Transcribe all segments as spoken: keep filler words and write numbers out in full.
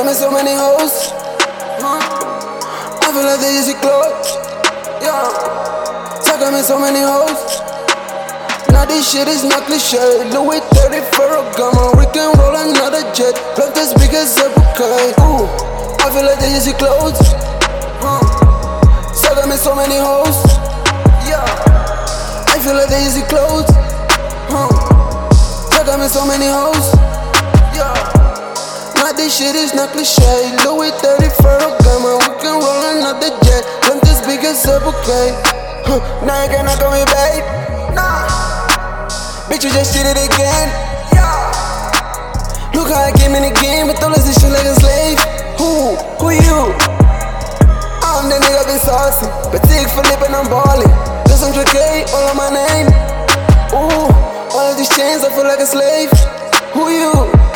got me so many hoes. Huh? I feel like they easy clothes. Yeah. So got me so many hoes. Now this shit is not cliche. Louis thirty Ferragamo. We can roll another jet. Blunt as big as a bouquet. Ooh. I feel like they easy clothes. Huh? So got me so many hoes. Yeah. I feel like they easy clothes. Huh? So got me so many hoes. Yeah. Now this shit is not cliche. Louis thirty Ferragamo. We can roll another jet. Blunt as big as a bouquet. Huh. Now you cannot call me babe. Nah. Bitch, you just did it again. Yeah. Look how I came in the game, but don't listen shit like a slave. Who? Who you? I'm the nigga been saucy, but take for lip and I'm ballin'. Just one hundred K, all on my name. Ooh, all of these chains, I feel like a slave. Who you?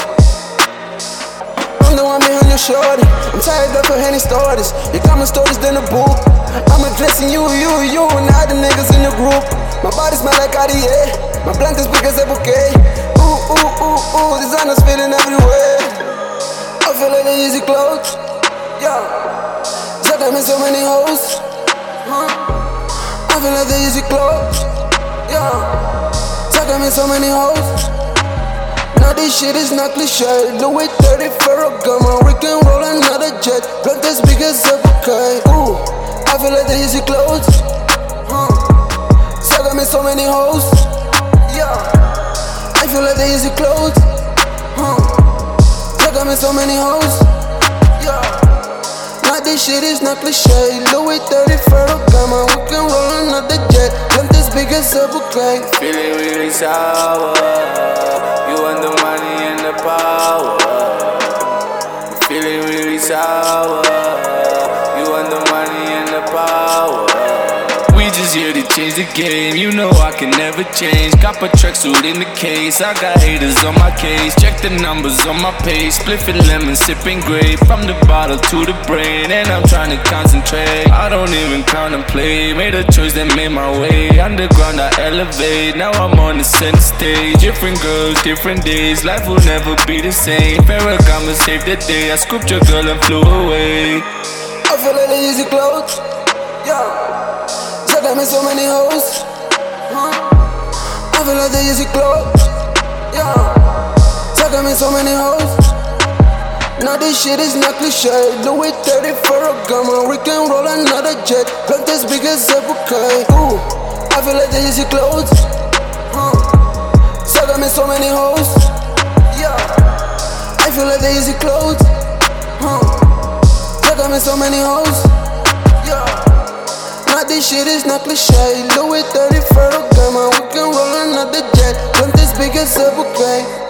I'm the one behind your shorty. I'm tired of her handing stories. You got my stories in the book. I'm addressing you, you, you, and all the niggas in the group. My body smell like Cartier. My blunt is big as a bouquet. Ooh, ooh, ooh, ooh, designer's feeling everywhere. I feel like they easy clothes. Yeah. So got me so many hoes. Huh? I feel like they easy clothes. Yeah. So got me so many hoes. Now this shit is not cliche. Louis thirty Ferragamo. We can roll another jet. Blunt as big as a bouquet. Ooh. I feel like they easy clothes. Huh? So got me so many hoes. Yeah. I feel like they easy clothes. Huh? So got me so many hoes. Yeah. Now this shit is not cliche. Louis thirty Ferragamo. We can roll another jet. Blunt as big as a bouquet. Feeling really sour. You want the money and the power. Feeling really sour. You want the money and the power. We just here to change the game. You know I can never change. Got my tracksuit in the case. I got haters on my case. Check the numbers on my page. Spliffing lemon, sipping grape. From the bottle to the brain. And I'm trying to concentrate. I don't even contemplate. Made a choice that made my way. Underground I elevate. Now I'm on the center stage. Different girls, different days. Life will never be the same. Ferragamo saved the day. I scooped your girl and flew away. I feel like they easy clothes. Yeah. So got me so many hoes. Huh? I feel like they easy clothes. Yeah. So got me so many hoes. Now this shit is not cliche. Louis thirty Ferragamo. We can roll another jet. Blunt as big as a bouquet. Ooh. I feel like they easy clothes. Huh? So got me so many hoes. Yeah. I feel like they easy clothes. Huh? So got me so many hoes. Yeah. Now this shit is not cliche. Louis thirty Ferragamo. We can roll another jet. Blunt as big as a bouquet.